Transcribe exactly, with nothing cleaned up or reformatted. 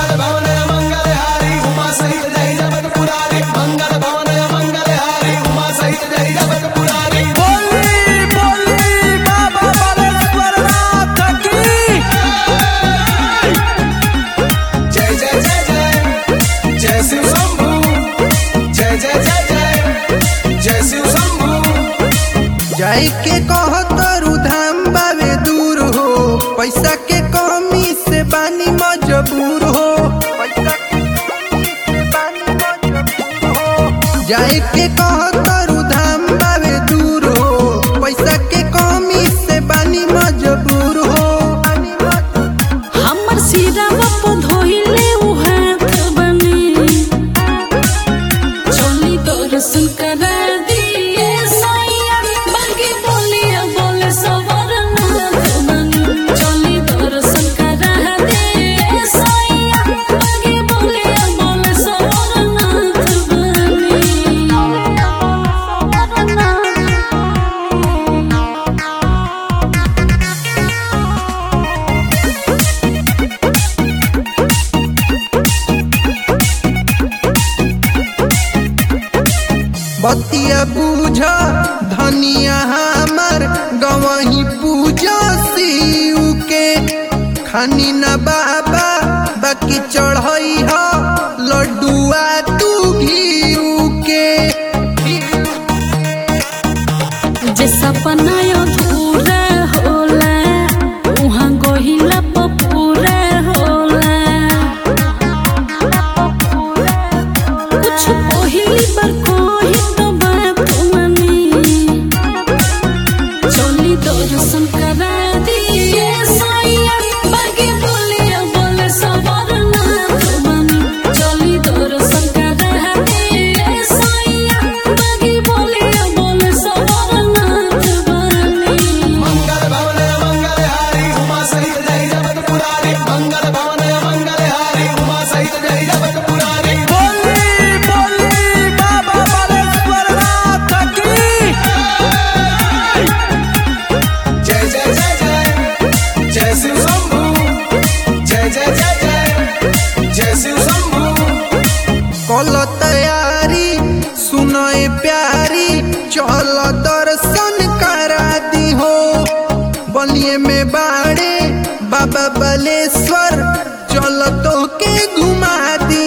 मंगल भवन मंगल हारी उमा सहित जय जगत पुरारी मंगल भवन मंगल हारी उमा सहित जय जगत पुरारी। बोली बोली बाबा बालेश्वर नाथ की जय जय जय जय जय शिव शंभू जय जय जय जय जय शिव शंभू। जाय के कहतरु धाम बावे दूर हो पैसा के कमी से बानी मजबूर हो पैसा के कमी से बानी मजबूर हो। जाय के कहतरु धाम बावे दूर हो पैसा के कमी से बानी मजबूर हो। हमर सीधा बाप धोइले उ हाथ बने चली दर्शन करा दिए सैया बाकी बोलिया बोले सवर नाथ बने चली दर्शन करा दिए सैया बाकी बोलिया बोले सवर नाथ बने सवर नाथ। बतिया बूझ धनिया हमर गवही पूजा शिव के खानी न बाबा बाकी चढ़ई ह लड्डुआ तू घीऊ के। जे सपना अधूरा होला उहाँ गहिला पूरा होला कुछ पहिली बार कही तो बात मानी चली दर्शन करा दिए सैया बाकी बोलिया बोले सवर नाथ बनी चली दर्शन करा दिए सैया बाकी बोलिया बोले सवर नाथ बनी। मंगल भवन मंगल हारी उमा सहित जय जगत पुरारी मंगल भवन मंगल हारी उमा सहित जय जगत पुरारी। बोली बोली बाबा बालेश्वर नाथ की जय जय जय जय जय शिव शंभू जय जय जय जय जय शिव शंभू। कल तैयारी सुनए प्यारी चल दर्शन करा दी हो बलिए में बाड़े बाबा बालेश्वर चल तो के घुमा दी